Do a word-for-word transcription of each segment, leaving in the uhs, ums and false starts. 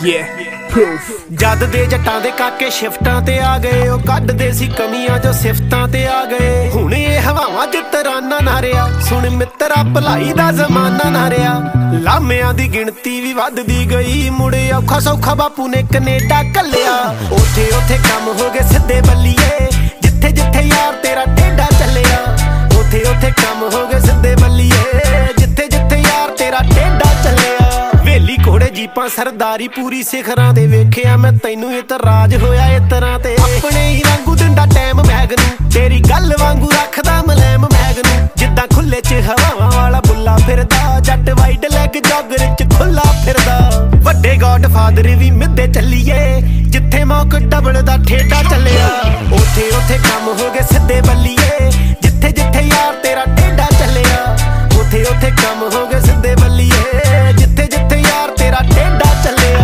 Yeah, proof। ਜਦ ਦੇ ਜੱਟਾਂ ਦੇ ਕਾਕੇ ਸ਼ਿਫਟਾਂ ਤੇ ਆ ਗਏ, ਉਹ ਕੱਢਦੇ ਸੀ ਕਮੀਆਂ ਜੋ ਸਿਫਤਾਂ ਤੇ ਆ ਗਏ। ਹੁਣ ਇਹ ਹਵਾਵਾਂ ਚ ਤਰਾਨਾ ਨਾ ਰਿਹਾ, ਸੁਣ ਮਿੱਤਰਾ ਭਲਾਈ ਦਾ ਜ਼ਮਾਨਾ ਨਾ ਰਿਹਾ। ਲਾਮਿਆਂ ਦੀ ਗਿਣਤੀ ਵੀ ਵੱਧਦੀ ਗਈ, ਮੁੜੇ ਔਖਾ ਸੌਖਾ ਬਾਪੂ ਨੇ ਕਨੇਡਾ ਘੱਲਿਆ। ਉੱਥੇ ਉੱਥੇ ਕੰਮ ਹੋ ਗਏ ਸਿੱਧੇ ਬੱਲੀਏ, ਜਿੱਥੇ ਜਿੱਥੇ ਯਾਰ ਤੇਰਾ ਟੇਢਾ ਚੱਲਿਆ। ਉੱਥੇ ਉੱਥੇ ਕੰਮ ਹੋ ਗਏ ਸਿੱਧੇ ਬੱਲੀਏ, ਜਿੱਥੇ ਜਿੱਥੇ ਯਾਰ ਤੇਰਾ ਟੇਢਾ ਚੱਲਿਆ। ਵੇਲੀ ਘੋੜੇ ਜੀਪਾਂ ਸਰਦਾਰੀ ਪੂਰੀ ਸਿਖਰਾਂ ਤੇ ਵੇਖਿਆ ਮੈਂ ਤੈਨੂੰ ਇਤਰਾਜ ਹੋਇਆ ਇਸ ਤਰ੍ਹਾਂ ਤੇ। ਆਪਣੇ ਹੀ ਵਾਂਗੂ ਦਿੰਦਾ ਟਾਈਮ ਮੈਗ ਨੂੰ, ਤੇਰੀ ਗੱਲ ਵਾਂਗੂ ਰੱਖਦਾ ਮਲੈਮ ਮੈਗ ਨੂੰ। ਜਿੱਦਾਂ ਖੁੱਲੇ ਚ ਹਵਾਵਾਂ ਵਾਲਾ ਬੁੱਲਾ ਫਿਰਦਾ, ਜੱਟ ਵਾਈਡ ਲੈਗ ਜੋਗਰ ਚ ਖੁੱਲਾ ਫਿਰਦਾ। ਵੱਡੇ ਗੋਡ ਫਾਦਰ ਵੀ ਮਿੱਦੇ ਚੱਲੀਏ, ਜਿੱਥੇ ਮੌਕ ਡਬਲ ਦਾ ਠੇਡਾ ਚੱਲਿਆ। ਉੱਥੇ ਉੱਥੇ ਕੰਮ ਹੋ ਗਏ ਸਿੱਧੇ ਬੱਲੀਏ, ਜਿੱਥੇ ਜਿੱਥੇ ਯਾਰ ਤੇਰਾ ਟੇਢਾ ਚੱਲਿਆ। ਉੱਥੇ ਉੱਥੇ ਕੰਮ ਹੋ ਗਏ ਸਿੱਧੇ ਬੱਲੀਏ, ਜਿੱਥੇ ਜਿੱਥੇ ਯਾਰ ਤੇਰਾ ਟੇਢਾ ਚੱਲਿਆ।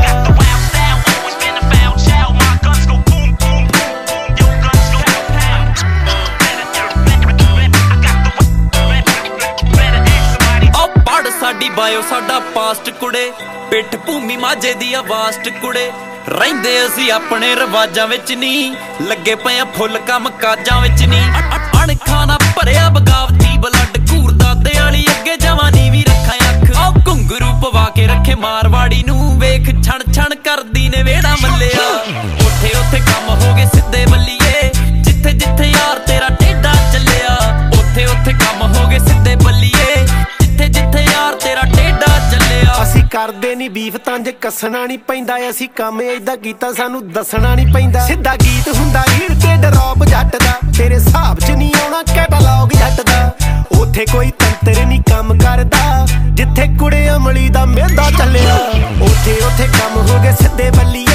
ਸਾਡੀ ਬਾਇਓ ਸਾਡਾ ਪਾਸਟ ਕੁੜੇ, ਪਿੱਠ ਭੂਮੀ ਮਾਝੇ ਦੀ ਆਵਾਸਟ ਕੁੜੇ। ਰਹਿੰਦੇ ਅਸੀਂ ਆਪਣੇ ਰਿਵਾਜਾਂ ਵਿੱਚ ਨਹੀਂ, ਲੱਗੇ ਪਏ ਆ ਫੁੱਲ ਕੰਮ ਕਾਜਾਂ ਵਿੱਚ ਨਹੀਂ। ਅਣਖਾਂ ਨਾ ਭਰਿਆ ਬਗਾਵਤੀ ਬਲੱਡ, ਘੂਰਦਾ ਦਿਆਲੀ ਅੱਗੇ ਜਵਾਨੀ ਵੀ ਰੱਖਾਂ ਅੱਖ। ਆਹ ਘੁੰਗਰੂ ਪਵਾ ਕੇ ਰੱਖੇ ਮਾਰਵਾੜੀ ਨੂੰ, ਵੇਖ ਛਣ ਛਣ ਕਰਦੀ ਨੇ ਵੇੜਾ ਮੱਲਿਆ। ਉੱਥੇ ਉੱਥੇ ਕੰਮ ਹੋ ਗਏ ਸਿੱਧੇ ਬੱਲੀਏ, ਜਿੱਥੇ ਜਿੱਥੇ ਯਾਰ ਤੇਰਾ ਟੇਢਾ ਚੱਲਿਆ। ਉੱਥੇ ਉੱਥੇ ਕੰਮ ਹੋ ਗਏ ਸਿੱਧੇ ਬੱਲੀਏ, ਜਿੱਥੇ ਜਿੱਥੇ ਯਾਰ ਤੇਰਾ ਟੇਢਾ ਚੱਲਿਆ। ਅਸੀਂ ਕਰਦੇ ਨੀ ਬੀਫ ਤੰਜ ਕੱਸਣਾ ਨੀ ਪੈਂਦਾ, ਅਸੀਂ ਕੰਮ ਏਦਾਂ ਕੀਤਾ ਸਾਨੂੰ ਦੱਸਣਾ ਨੀ ਪੈਂਦਾ। ਸਿੱਧਾ ਗੀਤ ਹੁੰਦਾ ਹੀਰ ਤੇ ਡਰੋਪ ਜੱਟ ਦਾ, ਤੇਰੇ ਹਿਸਾਬ ਚ ਨੀ ਆਉਣਾ ਕੈਟਲੌਗ ਜੱਟ ਦਾ। ਉੱਥੇ ਕੋਈ ਤੰਤਰ ਨੀ ਕੰਮ ਕਰਦਾ, ਜਿੱਥੇ ਕੁੜੇ ਅਮਲੀ ਦਾ ਮਿਹਦਾ ਚੱਲਿਆ। ਉੱਥੇ ਉੱਥੇ ਕੰਮ ਹੋ ਗਏ ਸਿੱਧੇ ਬੱਲੀ